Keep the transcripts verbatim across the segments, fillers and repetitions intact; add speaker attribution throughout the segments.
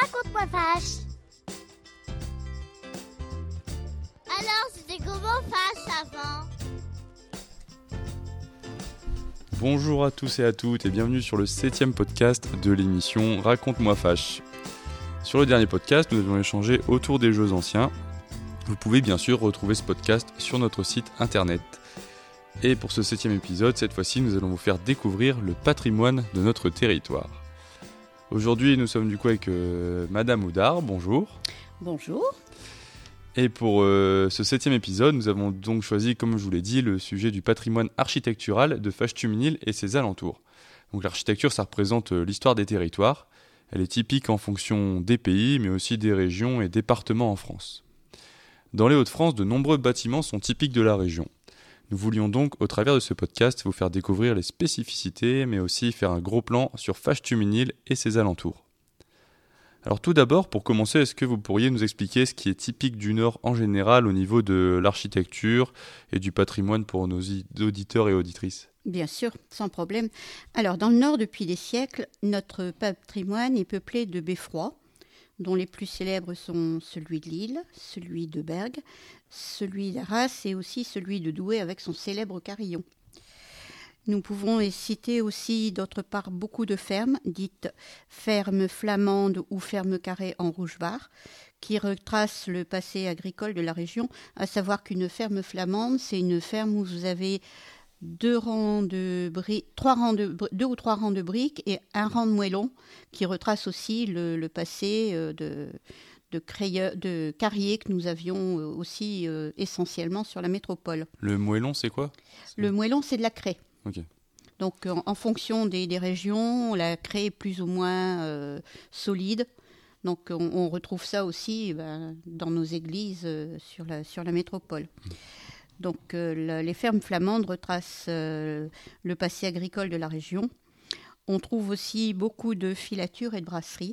Speaker 1: Raconte-moi vache. Alors, c'était comment vache avant?
Speaker 2: Bonjour à tous et à toutes et bienvenue sur le septième podcast de l'émission Raconte-moi Fâche. Sur le dernier podcast, nous avons échangé autour des jeux anciens. Vous pouvez bien sûr retrouver ce podcast sur notre site internet. Et pour ce septième épisode, cette fois-ci, nous allons vous faire découvrir le patrimoine de notre territoire. Aujourd'hui, nous sommes du coup avec euh, Madame Oudard, bonjour.
Speaker 3: Bonjour.
Speaker 2: Et pour euh, ce septième épisode, nous avons donc choisi, comme je vous l'ai dit, le sujet du patrimoine architectural de Fâche-Tuménil et ses alentours. Donc l'architecture, ça représente euh, l'histoire des territoires. Elle est typique en fonction des pays, mais aussi des régions et départements en France. Dans les Hauts-de-France, de nombreux bâtiments sont typiques de la région. Nous voulions donc, au travers de ce podcast, vous faire découvrir les spécificités, mais aussi faire un gros plan sur Fâche-Tuménil et ses alentours. Alors tout d'abord, pour commencer, est-ce que vous pourriez nous expliquer ce qui est typique du Nord en général au niveau de l'architecture et du patrimoine pour nos auditeurs et auditrices ?
Speaker 3: Bien sûr, sans problème. Alors dans le Nord, depuis des siècles, notre patrimoine est peuplé de beffrois, dont les plus célèbres sont celui de Lille, celui de Bergues, celui d'Arras et aussi celui de Douai avec son célèbre carillon. Nous pouvons citer aussi d'autre part beaucoup de fermes, dites fermes flamandes ou fermes carrées en rouge-barre, qui retracent le passé agricole de la région, à savoir qu'une ferme flamande, c'est une ferme où vous avez deux rangs de briques, trois rangs de deux ou trois rangs de briques et un rang de moellons qui retrace aussi le, le passé de, de, crayeux, de carriers que nous avions aussi euh, essentiellement sur la métropole.
Speaker 2: Le moellon, c'est quoi ?
Speaker 3: Le moellon, c'est de la craie.
Speaker 2: Ok.
Speaker 3: Donc en, en fonction des, des régions, la craie est plus ou moins euh, solide. Donc on, on retrouve ça aussi ben, dans nos églises euh, sur, la, sur la métropole. Mmh. Donc euh, la, les fermes flamandes retracent euh, le passé agricole de la région. On trouve aussi beaucoup de filatures et de brasseries.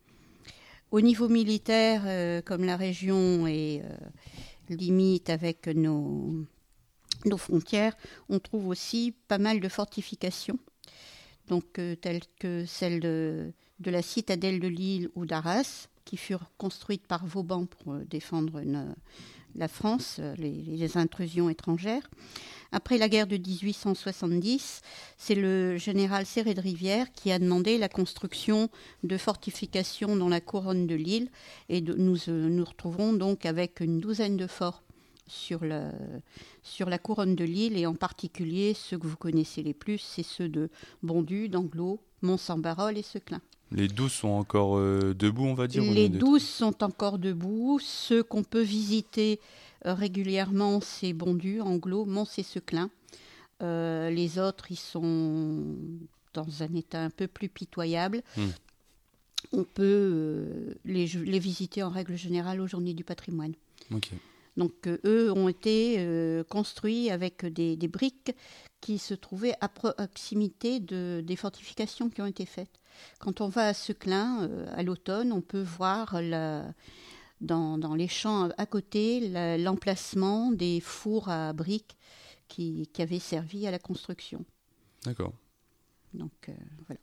Speaker 3: Au niveau militaire, euh, comme la région est euh, limite avec nos, nos frontières, on trouve aussi pas mal de fortifications, donc, euh, telles que celle de, de la citadelle de Lille ou d'Arras, qui furent construites par Vauban pour euh, défendre une, la France, les, les intrusions étrangères. Après la guerre de dix-huit cent soixante-dix, c'est le général Serré de Rivière qui a demandé la construction de fortifications dans la couronne de Lille. Et de, nous euh, nous retrouvons donc avec une douzaine de forts sur, le, sur la couronne de Lille, et en particulier ceux que vous connaissez les plus, c'est ceux de Bondu, d'Anglo, Mont-Saint-Barol et Seclin.
Speaker 2: Les douze sont encore euh, debout, on va dire ?
Speaker 3: Les douze sont encore debout. Ceux qu'on peut visiter euh, régulièrement, c'est Bondu, Anglo, Mons et Seclin. Euh, les autres, ils sont dans un état un peu plus pitoyable. Mmh. On peut euh, les, les visiter en règle générale aux Journées du patrimoine.
Speaker 2: Okay.
Speaker 3: Donc euh, eux ont été euh, construits avec des, des briques qui se trouvaient à proximité de, des fortifications qui ont été faites. Quand on va à Seclin, euh, à l'automne, on peut voir la, dans, dans les champs à côté la, l'emplacement des fours à briques qui, qui avaient servi à la construction.
Speaker 2: D'accord.
Speaker 3: Donc euh, voilà.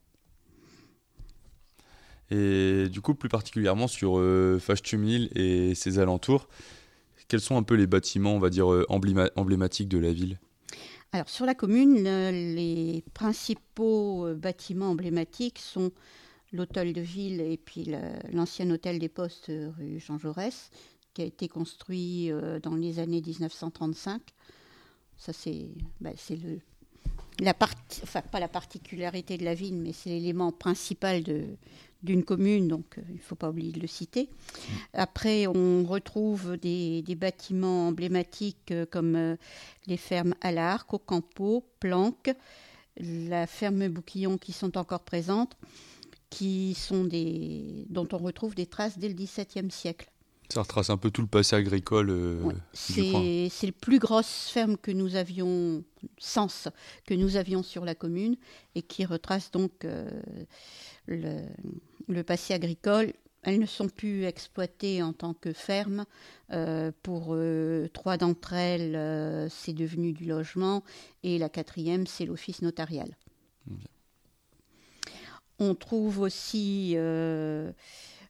Speaker 2: Et du coup, plus particulièrement sur euh, Fâche-Tuménil et ses alentours, quels sont un peu les bâtiments, on va dire, euh, embléma- emblématiques de la ville ?
Speaker 3: Alors, sur la commune, les principaux bâtiments emblématiques sont l'hôtel de ville et puis le, l'ancien hôtel des Postes rue Jean Jaurès, qui a été construit dans les années dix-neuf cent trente-cinq. Ça, c'est, bah, c'est le, la partie, enfin, pas la particularité de la ville, mais c'est l'élément principal de, d'une commune, donc euh, il ne faut pas oublier de le citer. Après, on retrouve des, des bâtiments emblématiques euh, comme euh, les fermes Alarc, Ocampo, Planck, la ferme Bouquillon qui sont encore présentes, qui sont des, dont on retrouve des traces dès le dix-septième siècle.
Speaker 2: Ça retrace un peu tout le passé agricole euh,
Speaker 3: ouais,
Speaker 2: du
Speaker 3: c'est,
Speaker 2: coin.
Speaker 3: C'est les plus grosses fermes que nous avions, sens, que nous avions sur la commune, et qui retracent donc euh, le, le passé agricole. Elles ne sont plus exploitées en tant que fermes. Euh, pour euh, trois d'entre elles, euh, c'est devenu du logement, et la quatrième, c'est l'office notarial. Okay. On trouve aussi... Euh,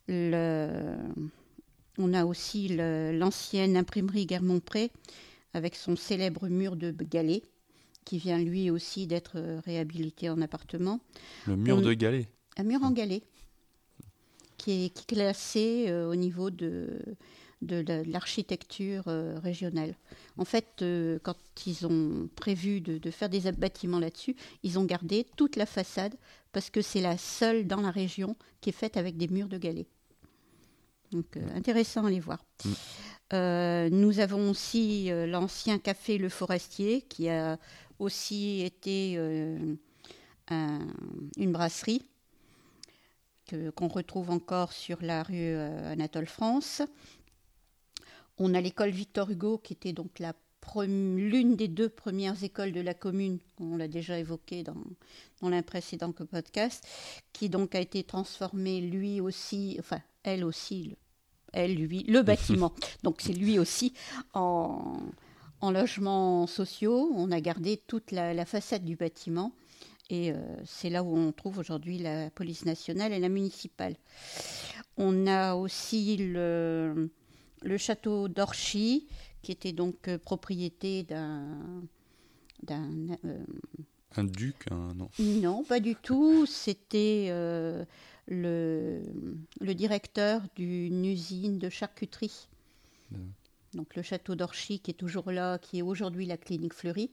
Speaker 3: Le, on a aussi le, l'ancienne imprimerie Guermont-Pré avec son célèbre mur de galets qui vient lui aussi d'être réhabilité en appartement.
Speaker 2: Le mur
Speaker 3: on,
Speaker 2: de galets.
Speaker 3: Un mur en galets qui est, qui est classé euh, au niveau de, de, de l'architecture euh, régionale. En fait, euh, quand ils ont prévu de, de faire des bâtiments là-dessus, ils ont gardé toute la façade parce que c'est la seule dans la région qui est faite avec des murs de galets. Donc, euh, intéressant à aller voir.
Speaker 2: Mm.
Speaker 3: Euh, nous avons aussi euh, l'ancien café Le Forestier, qui a aussi été euh, un, une brasserie que, qu'on retrouve encore sur la rue euh, Anatole France. On a l'école Victor Hugo, qui était donc la pre- l'une des deux premières écoles de la commune, on l'a déjà évoqué dans, dans l'un précédent podcast, qui donc a été transformée lui aussi, enfin elle aussi, le, elle, lui, le bâtiment, donc c'est lui aussi en, en logements sociaux. On a gardé toute la, la façade du bâtiment et euh, c'est là où on trouve aujourd'hui la police nationale et la municipale. On a aussi le, le château d'Orchy, qui était donc euh, propriété d'un... d'un euh,
Speaker 2: un duc, un... non.
Speaker 3: Non, pas du tout. C'était euh, le, le directeur d'une usine de charcuterie. Mmh. Donc le château d'Orchy qui est toujours là, qui est aujourd'hui la clinique Fleury.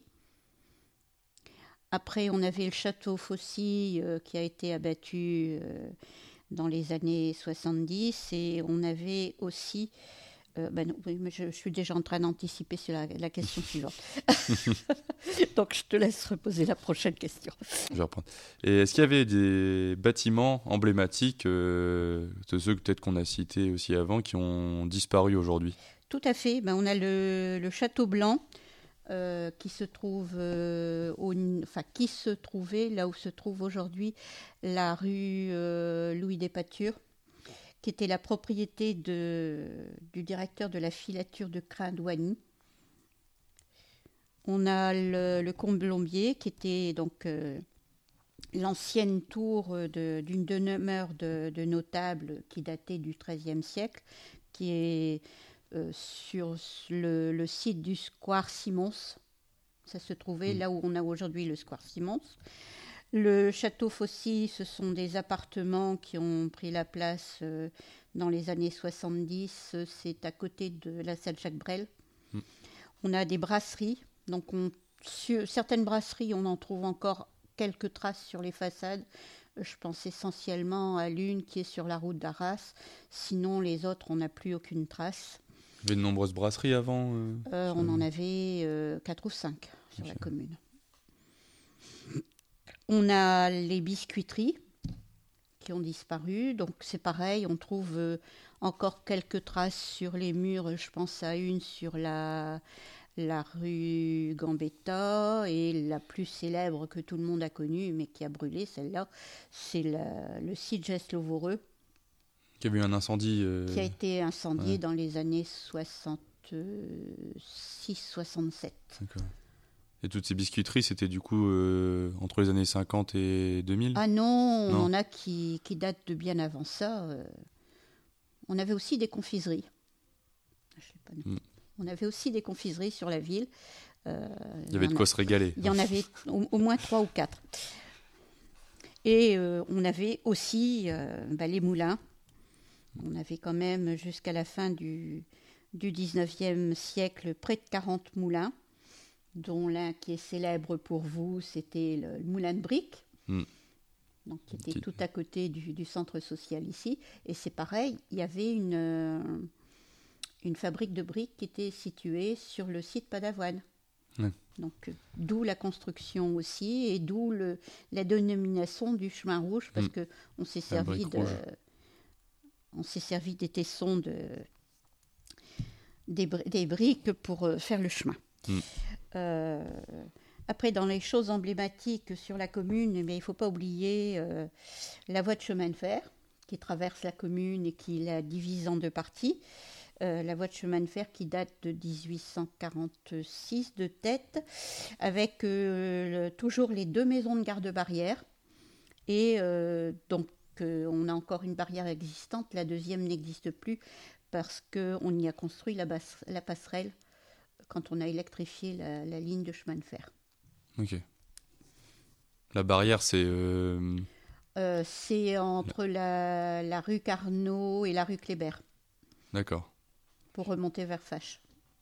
Speaker 3: Après, on avait le château Fossy euh, qui a été abattu euh, dans les années soixante-dix. Et on avait aussi... Euh, ben non, oui, mais je, je suis déjà en train d'anticiper sur la, la question suivante. Donc, je te laisse reposer la prochaine question.
Speaker 2: Je vais reprendre. Et est-ce qu'il y avait des bâtiments emblématiques, euh, de ceux peut-être qu'on a cités aussi avant, qui ont disparu aujourd'hui ?
Speaker 3: Tout à fait. Ben, on a le, le Château Blanc euh, qui se trouve, euh, au, enfin, qui se trouvait là où se trouve aujourd'hui la rue euh, Louis Despatures, qui était la propriété de, du directeur de la filature de crin douanier. On a le, le Comblombier, qui était donc euh, l'ancienne tour de, d'une demeure de, de notables qui datait du treizième siècle, qui est euh, sur le, le site du Square Simons. Ça se trouvait mmh. là où on a aujourd'hui le Square Simons. Le château Fossy, ce sont des appartements qui ont pris la place euh, dans les années soixante-dix. C'est à côté de la salle Jacques Brel. Mm. On a des brasseries. Donc, on, sur certaines brasseries, on en trouve encore quelques traces sur les façades. Je pense essentiellement à l'une qui est sur la route d'Arras. Sinon, les autres, on n'a plus aucune trace.
Speaker 2: Il y avait de nombreuses brasseries avant euh,
Speaker 3: euh, On en avait euh, quatre ou cinq sur okay. la commune. On a les biscuiteries qui ont disparu, donc c'est pareil, on trouve euh, encore quelques traces sur les murs. Je pense à une sur la, la rue Gambetta, et la plus célèbre que tout le monde a connue, mais qui a brûlé, celle-là, c'est la, le site Gest-Lovoreux.
Speaker 2: Qui a eu un incendie euh...
Speaker 3: Qui a été incendié
Speaker 2: ouais.
Speaker 3: dans les années soixante-six soixante-sept.
Speaker 2: D'accord. Et toutes ces biscuiteries, c'était du coup euh, entre les années cinquante et deux mille ?
Speaker 3: Ah non, non, on en a qui, qui datent de bien avant ça. Euh, on avait aussi des confiseries. Je sais pas, mm. On avait aussi des confiseries sur la ville.
Speaker 2: Euh, il y avait de quoi a... se régaler.
Speaker 3: Il y en avait au, au moins trois ou quatre. Et euh, on avait aussi euh, bah, les moulins. On avait quand même jusqu'à la fin du, du dix-neuvième siècle près de quarante moulins, dont l'un qui est célèbre pour vous, c'était le, le moulin de briques, mm. donc, qui était qui... tout à côté du, du centre social ici. Et c'est pareil, il y avait une, euh, une fabrique de briques qui était située sur le site Padavoine. Mm. Donc, euh, d'où la construction aussi, et d'où le, la dénomination du chemin rouge, parce mm. qu'on s'est servi de, on s'est servi des tessons de, des, des briques pour euh, faire le chemin. Mm. Euh, après, dans les choses emblématiques sur la commune, eh bien, il ne faut pas oublier euh, la voie de chemin de fer qui traverse la commune et qui la divise en deux parties. Euh, la voie de chemin de fer qui date de dix-huit cent quarante-six de tête, avec euh, le, toujours les deux maisons de garde-barrière. Et euh, donc, qu'on a encore une barrière existante, la deuxième n'existe plus parce qu'on y a construit la, basse, la passerelle quand on a électrifié la, la ligne de chemin de fer.
Speaker 2: Ok. La barrière, c'est... Euh...
Speaker 3: Euh, c'est entre la, la rue Carnot et la rue Kléber.
Speaker 2: D'accord.
Speaker 3: Pour remonter vers Faches.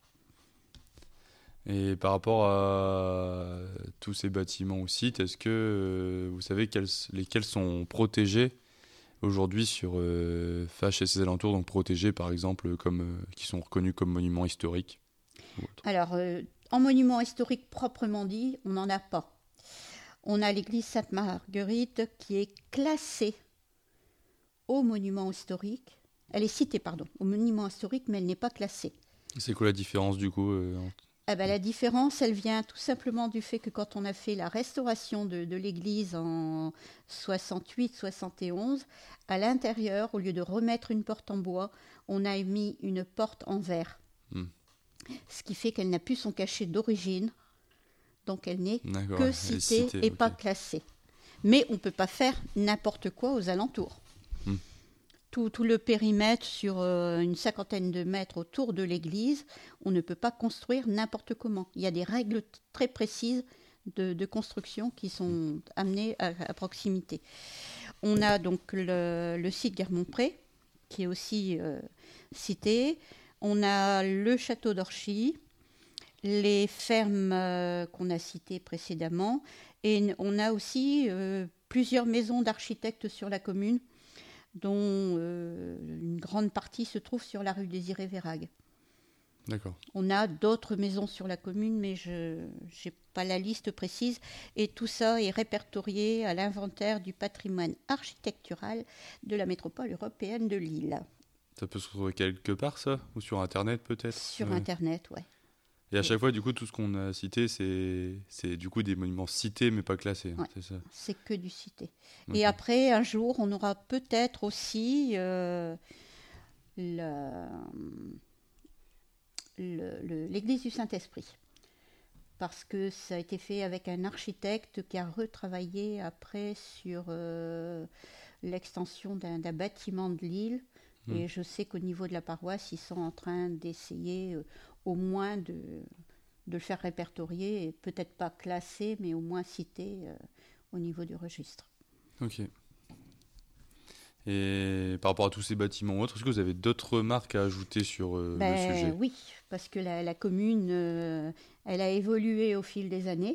Speaker 2: Et par rapport à tous ces bâtiments ou sites, est-ce que euh, vous savez quels, lesquels sont protégés aujourd'hui sur euh, Faches et ses alentours, donc protégés par exemple, comme, euh, qui sont reconnus comme monuments historiques?
Speaker 3: Alors, euh, en monument historique proprement dit, on n'en a pas. On a l'église Sainte-Marguerite qui est classée au monument historique. Elle est citée, pardon, au monument historique, mais elle n'est pas classée. C'est
Speaker 2: quoi la différence du coup euh, entre...
Speaker 3: ah ben, La différence, elle vient tout simplement du fait que quand on a fait la restauration de, de l'église en soixante-huit soixante-et-onze, à l'intérieur, au lieu de remettre une porte en bois, on a mis une porte en verre. Hmm. Ce qui fait qu'elle n'a plus son cachet d'origine. Donc elle n'est D'accord, que citée, citée et okay. pas classée. Mais on ne peut pas faire n'importe quoi aux alentours. Hmm. Tout, tout le périmètre sur euh, une cinquantaine de mètres autour de l'église, on ne peut pas construire n'importe comment. Il y a des règles t- très précises de, de construction qui sont amenées à, à proximité. On a donc le, le site Guermont-Pré, qui est aussi euh, cité. On a le château d'Orchy, les fermes euh, qu'on a citées précédemment, et on a aussi euh, plusieurs maisons d'architectes sur la commune, dont euh, une grande partie se trouve sur la rue Désiré-Vérague.
Speaker 2: D'accord.
Speaker 3: On a d'autres maisons sur la commune, mais je n'ai pas la liste précise, et tout ça est répertorié à l'inventaire du patrimoine architectural de la métropole européenne de Lille.
Speaker 2: Ça peut se trouver quelque part, ça? Ou sur Internet, peut-être?
Speaker 3: Sur
Speaker 2: ouais.
Speaker 3: Internet, ouais.
Speaker 2: Et à chaque fois, du coup, tout ce qu'on a cité, c'est, c'est du coup des monuments cités, mais pas classés.
Speaker 3: Ouais,
Speaker 2: c'est ça?
Speaker 3: C'est que du cité.
Speaker 2: Okay.
Speaker 3: Et après, un jour, on aura peut-être aussi euh, le, le, le, l'église du Saint-Esprit. Parce que ça a été fait avec un architecte qui a retravaillé après sur euh, l'extension d'un, d'un bâtiment de Lille. Mmh. Et je sais qu'au niveau de la paroisse, ils sont en train d'essayer... Euh, au moins de, de le faire répertorier, et peut-être pas classer, mais au moins citer euh, au niveau du registre.
Speaker 2: Ok. Et par rapport à tous ces bâtiments autres, est-ce que vous avez d'autres remarques à ajouter sur euh,
Speaker 3: ben,
Speaker 2: le sujet?
Speaker 3: Oui, parce que la, la commune, euh, elle a évolué au fil des années.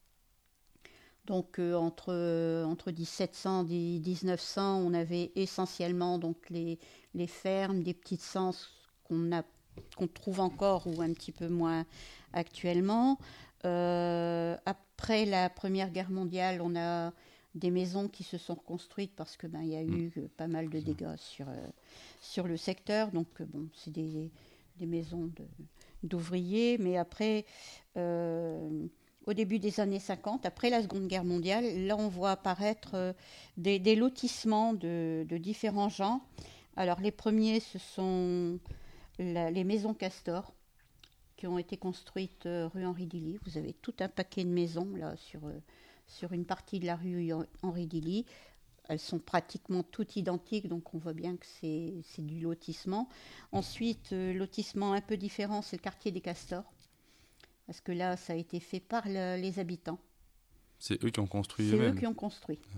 Speaker 3: Donc euh, entre, euh, entre dix-sept cents et dix-neuf cents, on avait essentiellement donc, les, les fermes, des petites censes qu'on a qu'on trouve encore ou un petit peu moins actuellement. Euh, après la Première Guerre mondiale, on a des maisons qui se sont reconstruites parce que ben, y a eu mmh. pas mal de dégâts sur, euh, sur le secteur. Donc, bon, c'est des, des maisons de, d'ouvriers. Mais après, euh, au début des années cinquante, après la Seconde Guerre mondiale, là, on voit apparaître euh, des, des lotissements de, de différents genres. Alors, les premiers, ce sont... La, les maisons Castor qui ont été construites euh, rue Henri Dilly. Vous avez tout un paquet de maisons là sur, euh, sur une partie de la rue Henri Dilly. Elles sont pratiquement toutes identiques, donc on voit bien que c'est, c'est du lotissement. Ensuite, euh, lotissement un peu différent, c'est le quartier des Castors. Parce que là, ça a été fait par le, les habitants.
Speaker 2: C'est eux qui ont construit
Speaker 3: C'est
Speaker 2: eux-mêmes.
Speaker 3: eux qui ont construit. Mmh.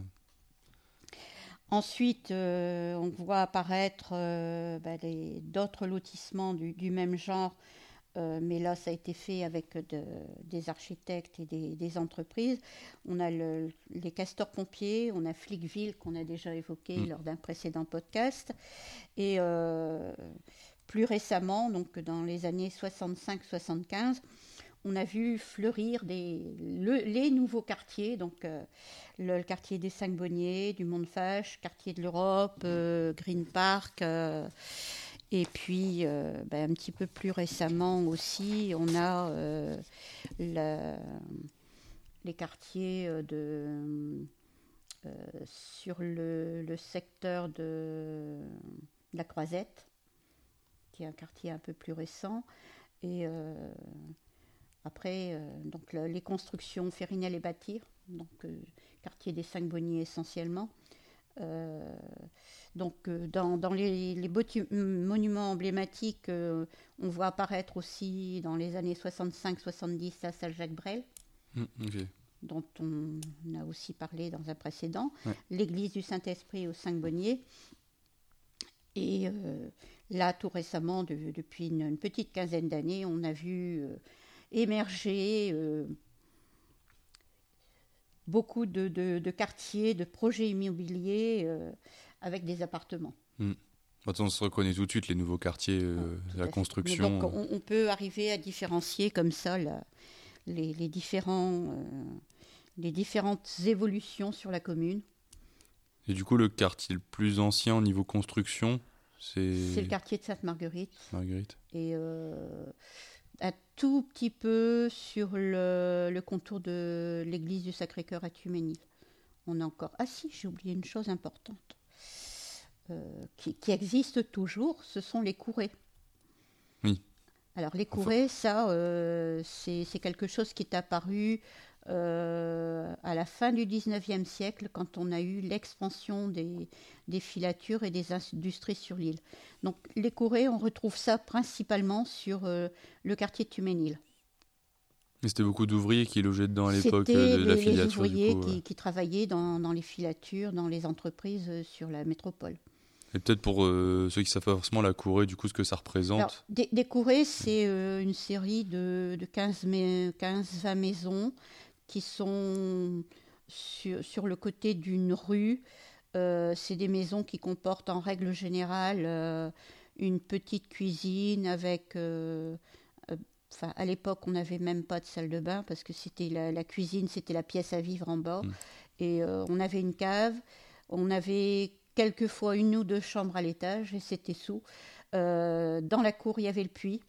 Speaker 3: Ensuite, euh, on voit apparaître euh, bah, les, d'autres lotissements du, du même genre, euh, mais là, ça a été fait avec de, des architectes et des, des entreprises. On a le, les Castors Pompiers, on a Flickville, qu'on a déjà évoqué mmh. lors d'un précédent podcast. Et euh, plus récemment, donc dans les années soixante-cinq soixante-quinze, on a vu fleurir des, le, les nouveaux quartiers, donc euh, le, le quartier des Cinq-Bonniers, du Mont-de-Fâche, quartier de l'Europe, euh, Green Park, euh, et puis euh, ben, un petit peu plus récemment aussi, on a euh, la, les quartiers de, euh, sur le, le secteur de, de la Croisette, qui est un quartier un peu plus récent, et euh, après, euh, donc, le, les constructions Férinel et Bâtir, donc euh, quartier des Cinq-Bonniers essentiellement, Euh, donc, euh, dans, dans les, les botu- monuments emblématiques, euh, on voit apparaître aussi dans les années soixante-cinq soixante-dix la salle Jacques Brel,
Speaker 2: Mm, ok.
Speaker 3: dont on a aussi parlé dans un précédent,
Speaker 2: Ouais.
Speaker 3: l'église du Saint-Esprit aux Cinq-Bonniers. Et euh, là, tout récemment, de- depuis une, une petite quinzaine d'années, on a vu euh, émerger euh, beaucoup de, de- de quartiers, de projets immobiliers euh, avec des appartements.
Speaker 2: Mm. Maintenant, on se reconnaît tout de suite les nouveaux quartiers, euh,
Speaker 3: Ouais, tout
Speaker 2: la
Speaker 3: à fait.
Speaker 2: construction.
Speaker 3: Mais donc, on, on peut arriver à différencier comme ça la- les, les différents, euh, les différentes évolutions sur la commune.
Speaker 2: Et du coup, le quartier le plus ancien au niveau construction, c'est
Speaker 3: C'est le quartier de Sainte-Marguerite.
Speaker 2: Marguerite.
Speaker 3: Et euh, un tout petit peu sur le, le contour de l'église du Sacré-Cœur à Tuménil. On a encore... Ah si, j'ai oublié une chose importante. Euh, qui, qui existe toujours, ce sont les courets.
Speaker 2: Oui.
Speaker 3: Alors les courets, ça, euh, c'est, c'est quelque chose qui est apparu euh, à la fin du dix-neuvième siècle, quand on a eu l'expansion des, des filatures et des industries sur l'île. Donc les courets, on retrouve ça principalement sur euh, le quartier de Tuménil.
Speaker 2: Et c'était beaucoup d'ouvriers qui logeaient dedans à l'époque
Speaker 3: C'était
Speaker 2: euh, de
Speaker 3: les,
Speaker 2: la
Speaker 3: les
Speaker 2: filature.
Speaker 3: ouvriers
Speaker 2: du coup,
Speaker 3: qui,
Speaker 2: ouais.
Speaker 3: qui travaillaient dans, dans les filatures, dans les entreprises euh, sur la métropole.
Speaker 2: Et peut-être pour euh, ceux qui savent pas forcément la courée, du coup, ce que ça représente.
Speaker 3: Alors, des, des courets, c'est euh, une série de, de quinze vingt maisons qui sont sur, sur le côté d'une rue. Euh, c'est des maisons qui comportent en règle générale euh, une petite cuisine avec... euh, euh, Enfin, à l'époque, on n'avait même pas de salle de bain parce que c'était la, la cuisine, c'était la pièce à vivre en bas.
Speaker 2: Mm.
Speaker 3: Et euh, on avait une cave, on avait quelquefois une ou deux chambres à l'étage et c'était sous. Euh, dans la cour, il y avait le puits.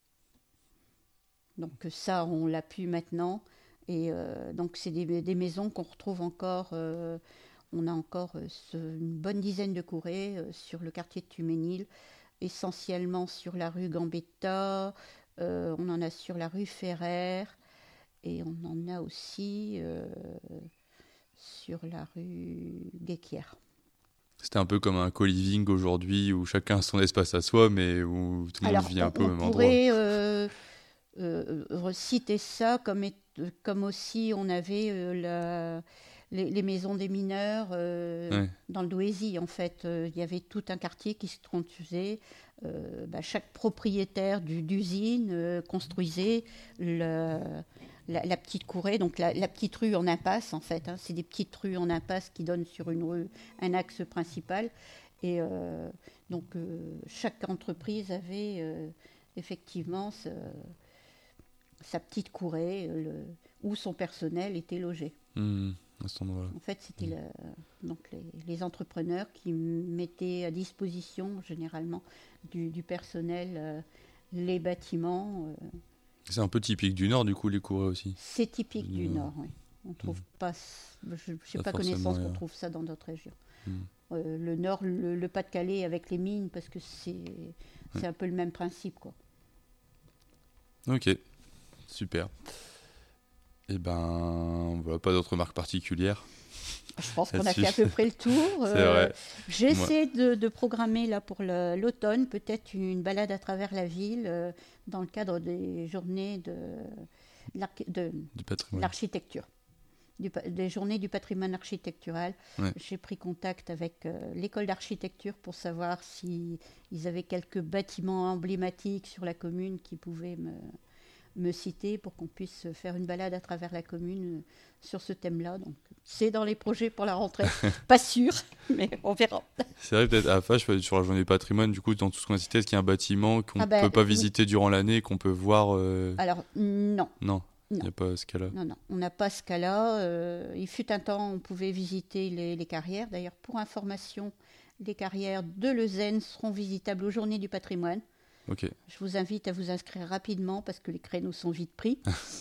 Speaker 3: Donc ça, on l'a pu maintenant. Et euh, donc c'est des, des maisons qu'on retrouve encore. Euh, on a encore euh, ce- une bonne dizaine de courets euh, sur le quartier de Tuménil, essentiellement sur la rue Gambetta. Euh, on en a sur la rue Ferrer et on en a aussi euh, sur la rue Guéquière.
Speaker 2: C'était un peu comme un co-living aujourd'hui où chacun a son espace à soi, mais où tout le monde
Speaker 3: Alors,
Speaker 2: vit un
Speaker 3: on,
Speaker 2: peu au
Speaker 3: on
Speaker 2: même endroit.
Speaker 3: pourrait euh, euh, reciter ça comme, est- comme aussi on avait euh, la- les, les maisons des mineurs euh,
Speaker 2: Ouais.
Speaker 3: dans le Douaisis. En fait, Euh, il y avait tout un quartier qui se construisait. Euh, bah, chaque propriétaire du- d'usine euh, construisait le- la, la petite courée, donc la, la petite rue en impasse en fait. Hein. C'est des petites rues en impasse qui donnent sur une rue, un axe principal. Et euh, donc euh, chaque entreprise avait euh, effectivement ce- sa petite courée euh, le- où son personnel était logé.
Speaker 2: Mmh, à cet endroit-là.
Speaker 3: En fait, c'était le- donc les, les entrepreneurs qui mettaient à disposition généralement du, du personnel euh, les bâtiments. euh.
Speaker 2: C'est un peu typique du Nord, du coup, les courées aussi.
Speaker 3: C'est typique du
Speaker 2: Mmh.
Speaker 3: Nord, oui. On trouve pas, je n'ai
Speaker 2: Pas
Speaker 3: pas
Speaker 2: forcément,
Speaker 3: connaissance
Speaker 2: ouais.
Speaker 3: qu'on trouve ça dans d'autres régions.
Speaker 2: Mmh.
Speaker 3: Euh, le Nord, le, le Pas-de-Calais avec les mines, parce que c'est c'est un peu le même principe, quoi.
Speaker 2: Ok, super. Et ben, voilà, pas d'autres remarques particulières.
Speaker 3: Je pense qu'on a
Speaker 2: Là-dessus.
Speaker 3: fait à peu près le tour.
Speaker 2: C'est vrai.
Speaker 3: J'essaie de, de programmer là pour le- l'automne peut-être une balade à travers la ville euh, dans le cadre des journées de, l'arch- de
Speaker 2: Du patrimoine.
Speaker 3: l'architecture, du pa- des journées du patrimoine architectural.
Speaker 2: Ouais.
Speaker 3: J'ai pris contact avec euh, l'école d'architecture pour savoir si ils avaient quelques bâtiments emblématiques sur la commune qui pouvaient me, me citer pour qu'on puisse faire une balade à travers la commune euh, sur ce thème-là. Donc, c'est dans les projets pour la rentrée. Pas sûr, mais on verra.
Speaker 2: C'est vrai, peut-être à Fache, sur la journée du patrimoine, du coup, dans tout ce qu'on a cité, est-ce qu'il y a un bâtiment qu'on ne
Speaker 3: Ah ben,
Speaker 2: peut pas
Speaker 3: oui.
Speaker 2: visiter durant l'année, qu'on peut voir euh,
Speaker 3: Alors, non.
Speaker 2: Non, il n'y
Speaker 3: Non.
Speaker 2: a pas ce cas-là.
Speaker 3: Non, non, on n'a pas ce cas-là. Euh, il fut un temps, on pouvait visiter les, les carrières. D'ailleurs, pour information, les carrières de Leuzen seront visitables aux Journées du patrimoine.
Speaker 2: Ok.
Speaker 3: Je vous invite à vous inscrire rapidement parce que les créneaux sont vite pris.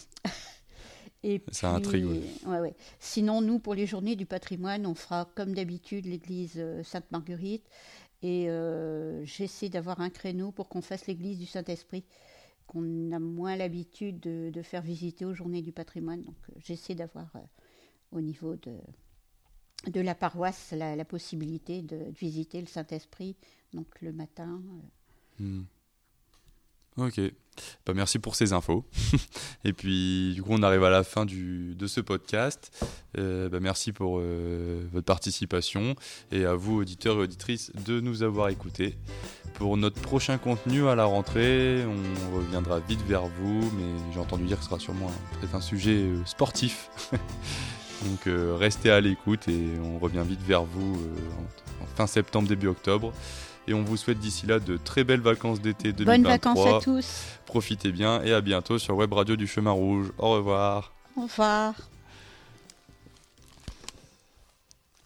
Speaker 3: Et
Speaker 2: Ça
Speaker 3: puis,
Speaker 2: intrigue, ouais.
Speaker 3: ouais, ouais. Sinon, nous, pour les Journées du patrimoine, on fera comme d'habitude l'église euh, Sainte-Marguerite. Et euh, j'essaie d'avoir un créneau pour qu'on fasse l'église du Saint-Esprit, qu'on a moins l'habitude de, de faire visiter aux Journées du patrimoine. Donc, euh, j'essaie d'avoir euh, au niveau de, de la paroisse la, la possibilité de, de visiter le Saint-Esprit, donc le matin. Euh.
Speaker 2: Hmm. Ok, bah, merci pour ces infos. Et puis du coup on arrive à la fin du, de ce podcast. Euh, bah, merci pour euh, votre participation et à vous auditeurs et auditrices de nous avoir écoutés. Pour notre prochain contenu à la rentrée, on reviendra vite vers vous, mais j'ai entendu dire que ce sera sûrement un, peut-être un sujet euh, sportif. Donc euh, restez à l'écoute et on revient vite vers vous euh, en, en fin septembre, début octobre. Et on vous souhaite d'ici là de très belles vacances d'été deux mille vingt-trois.
Speaker 3: Bonnes vacances à tous.
Speaker 2: Profitez bien et à bientôt sur Web Radio du Chemin Rouge. Au revoir.
Speaker 3: Au revoir.